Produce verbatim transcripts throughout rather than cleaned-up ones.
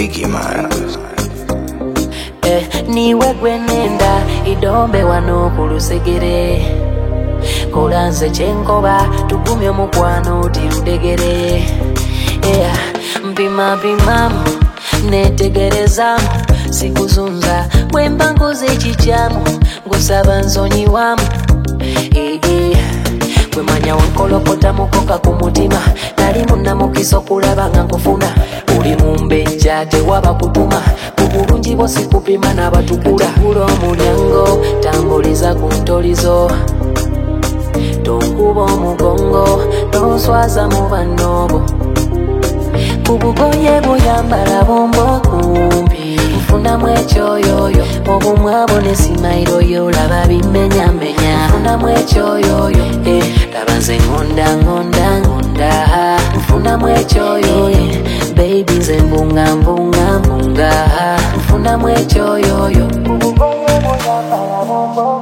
Biggie man. Eh, niwe gwenenda idombe wano kulusegere kolanze chenkoba tugumye mukwano tirudegere yeah. Mpima pimamu netegerezamu sikuzunza bwemba nkoze ekichamu ngusaba nsonyiwamu eh, eh. Kwemanya wankolokota mukoka ku mutima nali munnamukiso kulaba nga nkufuna uli mumbejja tewaba kutuma kubulungi bwosi kupima n'abatukula kula omulyango tambuliza ku ntolizo tonkuba omugongo noswaza mu bannobo kubugoye buyambala bombo kumpi nfunamu ekyoyoyo obumwabo ne simayiroyo laba bimenyamenya nfunamu ekyoyoyo eh, laba nze ngonda ngonda ngonda nfunamu ekyoyoyo baby nze mbunga mbunga mbunga nfunamu ekyoyoyo kubugoye buyambala bombo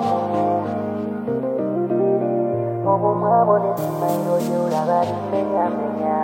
obumwabo ne simayiroyo laba bimenyamenya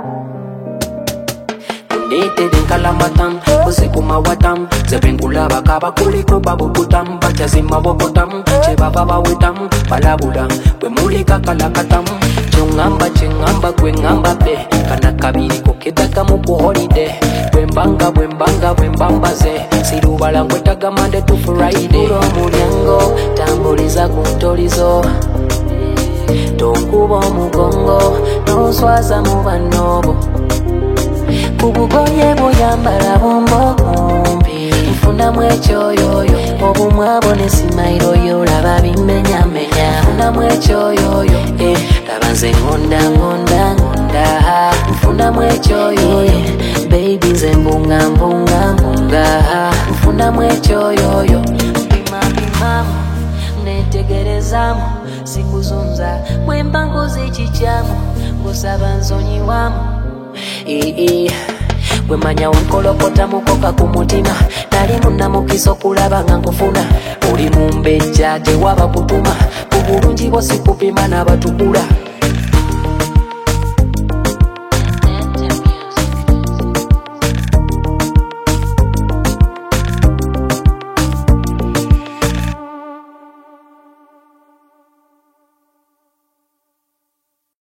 Dated in Kalamatam, Kusikuma Watam, Zepingula Bakaba Kuliko Babukutam, Bachazima Bokotam, Chebaba Witam, Balabuda, Wemulika Kalakatam, Chungamba Chingamba Gwengamba Be, Kanakabi Kokitakamuku holiday, Wembanga Wembanga Wembambaze, Sirubala Wetaga Monday to Friday, Uro Mulyango, Tamboliza Kuntolizo, Tonkubo Mugongo, no swaza Mubanobo. Kubugoye buyambala bombo kumpi nfunamu ekyoyoyo obumwabo ne simayiroyo laba bimenyamenya nfunamu ekyoyoyo eh, laba nze ngonda ngonda ngonda nfunamu ekyoyoyo baby nze mbunga mbunga mbunga nfunamu ekyoyoyo mpima pimamu netegerezamu sikuzunza bwemba nkoze ekichamu ngusaba nsonyiwamu eh, eh. Kwemanya wankolokota mukoka ku mutima nali munnamukiso kulaba nga nkufuna uli mumbejja tewaba kutuma kubulungi bwosi kupima n'abatukula